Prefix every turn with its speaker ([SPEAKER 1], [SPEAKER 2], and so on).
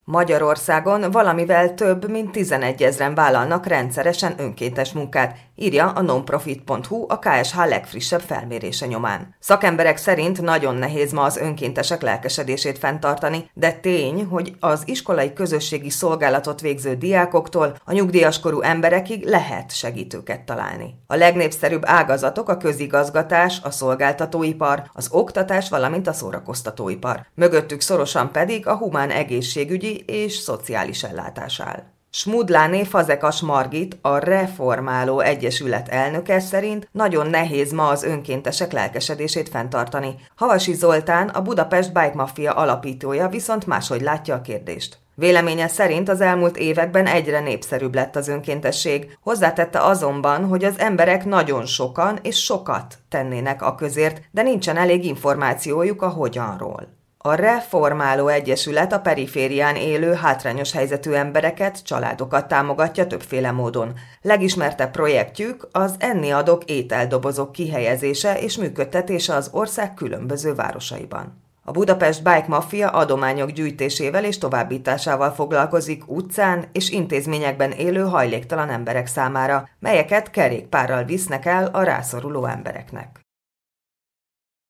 [SPEAKER 1] Magyarországon valamivel több mint 11 000-en vállalnak rendszeresen önkéntes munkát, írja a nonprofit.hu a KSH legfrissebb felmérése nyomán. Szakemberek szerint nagyon nehéz ma az önkéntesek lelkesedését fenntartani, de tény, hogy az iskolai közösségi szolgálatot végző diákoktól a nyugdíjaskorú emberekig lehet segítőket találni. A legnépszerűbb ágazatok a közigazgatás, a szolgáltatóipar, az oktatás, valamint a szórakoztatóipar. Mögöttük szorosan pedig a humán egészségügyi és szociális ellátás áll. Smudláné Fazekas Margit, a Reformáló Egyesület elnöke szerint nagyon nehéz ma az önkéntesek lelkesedését fenntartani. Havasi Zoltán, a Budapest Bike Mafia alapítója viszont máshogy látja a kérdést. Véleménye szerint az elmúlt években egyre népszerűbb lett az önkéntesség. Hozzátette azonban, hogy az emberek nagyon sokan és sokat tennének aközért, de nincsen elég információjuk a hogyanról. A Reformáló Egyesület a periférián élő hátrányos helyzetű embereket, családokat támogatja többféle módon. Legismertebb projektjük az enniadók ételdobozok kihelyezése és működtetése az ország különböző városaiban. A Budapest Bike Mafia adományok gyűjtésével és továbbításával foglalkozik utcán és intézményekben élő hajléktalan emberek számára, melyeket kerékpárral visznek el a rászoruló embereknek.